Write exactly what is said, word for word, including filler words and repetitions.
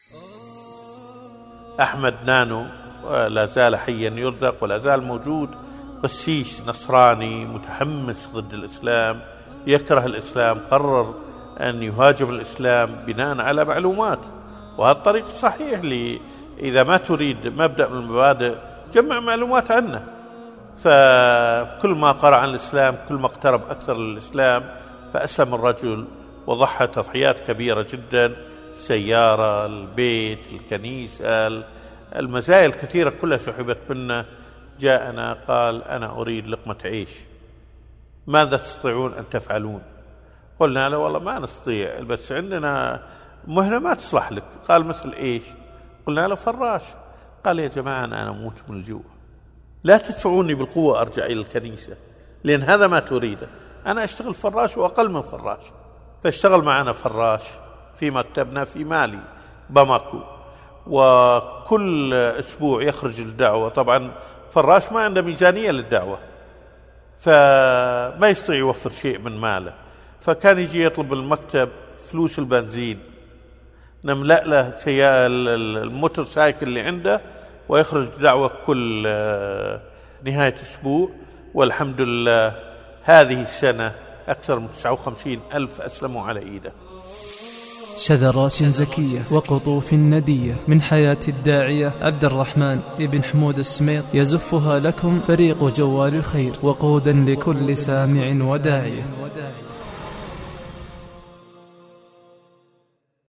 أحمد نانو لا زال حيا يرزق ولا زال موجود، قسيس نصراني متحمس ضد الإسلام، يكره الإسلام، قرر أن يهاجم الإسلام بناء على معلومات، وهذا الطريق الصحيح لي. إذا ما تريد مبدأ من المبادئ جمع معلومات عنه. فكل ما قرأ عن الإسلام كل ما اقترب أكثر للإسلام، فأسلم الرجل وضحى تضحيات كبيرة جدا، السيارة، البيت، الكنيسة، المزايا الكثيرة كلها سحبت منه. جاءنا قال أنا أريد لقمة عيش، ماذا تستطيعون أن تفعلون؟ قلنا له والله ما نستطيع، بس عندنا مهنة ما تصلح لك. قال مثل إيش؟ قلنا له فراش. قال يا جماعة أنا أموت من الجوع، لا تدفعوني بالقوة أرجع إلى الكنيسة، لأن هذا ما تريده. أنا أشتغل فراش وأقل من فراش. فاشتغل معنا فراش في مكتبنا في مالي باماكو، وكل أسبوع يخرج للدعوة. طبعا فراش ما عنده ميزانية للدعوة، فما يستطيع يوفر شيء من ماله، فكان يجي يطلب المكتب فلوس البنزين، نملأ له الموتور سايكل اللي عنده، ويخرج دعوة كل نهاية أسبوع. والحمد لله هذه السنة أكثر من تسعة وخمسين ألف أسلموا على إيده. شذرات زكية وقطوف ندية من حياة الداعية عبد الرحمن بن حمود السميط، يزفها لكم فريق جوال الخير، وقودا لكل سامع وداعية.